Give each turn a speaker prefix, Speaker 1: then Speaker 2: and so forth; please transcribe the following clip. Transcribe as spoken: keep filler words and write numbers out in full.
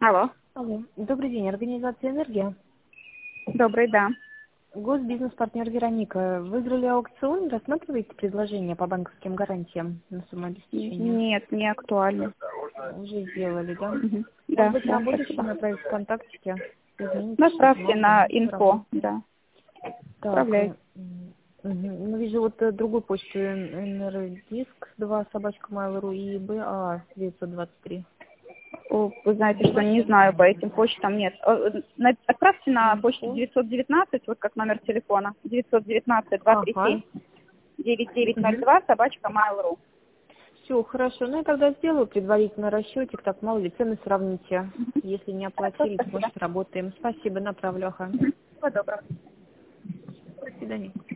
Speaker 1: Алло.
Speaker 2: Алло. Добрый день. Организация «Энергия».
Speaker 1: Добрый, да.
Speaker 2: Госбизнес-партнер Вероника. Выиграли аукцион. Рассматриваете предложение по банковским гарантиям на сумму обеспечения?
Speaker 1: Нет, не актуально.
Speaker 2: Уже сделали, да?
Speaker 1: Мгм.
Speaker 2: Может
Speaker 1: Да,
Speaker 2: быть,
Speaker 1: да,
Speaker 2: на будущее
Speaker 1: спасибо.
Speaker 2: направить ВКонтактике? Изменить что-то,
Speaker 1: Направьте
Speaker 2: может
Speaker 1: на
Speaker 2: быть,
Speaker 1: инфо,
Speaker 2: работать.
Speaker 1: да.
Speaker 2: Так,
Speaker 1: Отправляйте.
Speaker 2: э, м, мгм. ну, вижу вот э, другую почту энергодиск два собачка mail.ru и БА девятьсот двадцать три.
Speaker 1: О, Вы знаете, что не знаю, по этим почтам нет. О, э, на- Отправьте на почту
Speaker 2: Инфо.
Speaker 1: девятьсот девятнадцать, вот как номер телефона, девятьсот девятнадцать два три
Speaker 2: Ага.
Speaker 1: семь девять девять ноль два, собачка mail.ru.
Speaker 2: Все, хорошо. Ну, я тогда сделаю предварительно расчетик, так мало ли, цены сравните. Если не
Speaker 1: Хорошо,
Speaker 2: оплатили, то,
Speaker 1: спасибо.
Speaker 2: может, работаем. Спасибо, направлю, ага.
Speaker 1: Мгм. Всего доброго.
Speaker 2: До свидания.